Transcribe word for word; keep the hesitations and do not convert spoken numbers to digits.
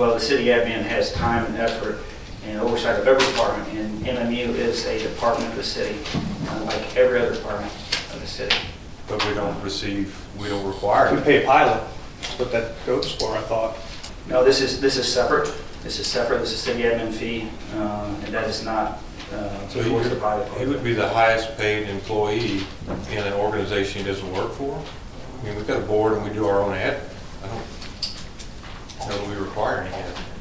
Well, the city admin has time and effort and oversight of every department, and M M U is a department of the city, uh, like every other department of the city. But we don't receive, we don't require We it. pay a pilot, that's what that goes for, I thought. No, this is, this is separate. This is separate. This is city admin fee, uh, and that is not uh, So he towards the would, pilot he program. would be the highest paid employee in an organization he doesn't work for? I mean, we've got a board and we do our own ad. I don't know that we require any ad.